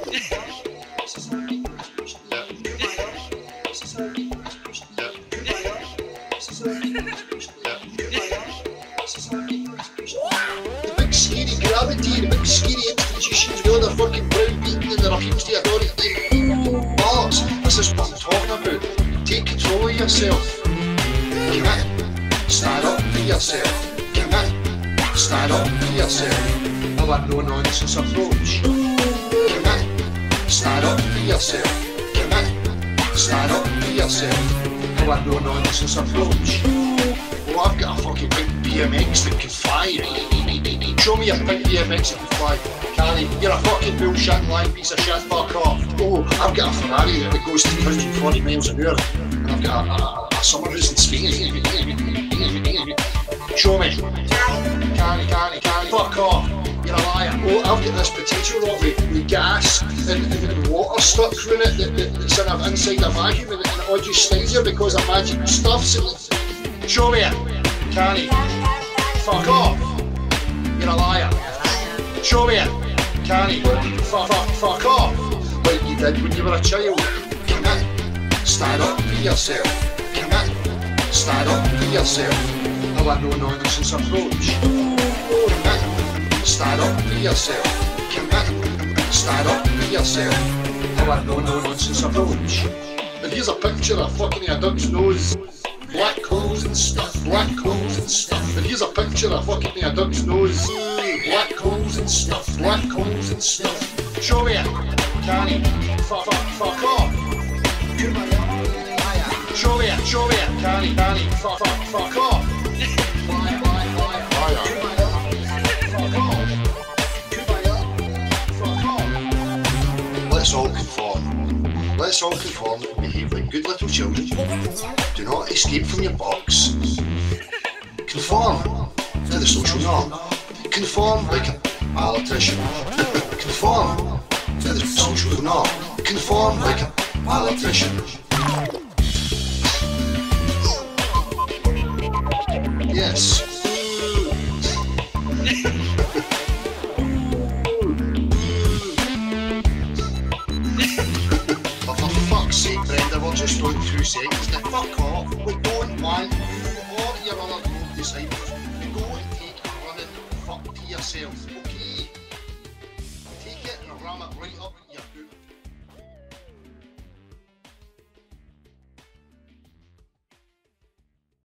The big scary gravity, the big scary institutions with all the fucking brown beating and their appeals to authority. Bollocks, this is what I'm talking about. Take control of yourself. Commit. Stand up for yourself. Commit. Stand up for yourself. Have a no-nonsense approach. Commit. Stand up for yourself. Commit. Stand up for yourself. Have a no-nonsense approach. Oh, I've got a fucking big BMX that can fly. Show me a big BMX that can fly. Canny, you're a fucking bullshitting lying piece of shit, fuck off. Oh, I've got a Ferrari that goes 240 miles an hour. And I've got a summer house in Spain. Show me. Canny, fuck off. You're a liar. Oh, I've got this potato rock with gas and water stuck through it that's inside a vacuum and it all just stays here because of magic stuff. Show me it. Canny. Fuck off. You're a liar. Show me it. Canny. Fuck off. Like you did when you were a child. Commit. Stand up for yourself. Commit. Stand up for yourself. Have a no-nonsense approach. Commit. Stand up for yourself. Commit. Stand up for yourself. Have a no-nonsense approach. And here's a picture of fucking a duck's nose. Black clothes and stuff. Black clothes and stuff. And here's a picture of fucking a duck's nose. Black clothes and stuff. Black clothes and stuff. Show me it. Canny. Fuck off. Show me it. Canny. Fuck off. Let's all conform. Let's all conform and behave like good little children. Do not escape from your box. Conform to the social norm. Conform like a politician. Conform to the social norm. Conform like a politician. Yes. Brenda, we're just on 2 seconds. Now fuck off. We don't want you or your other group disciples to go and take a running fuck to yourself, okay? Take it and ram it right up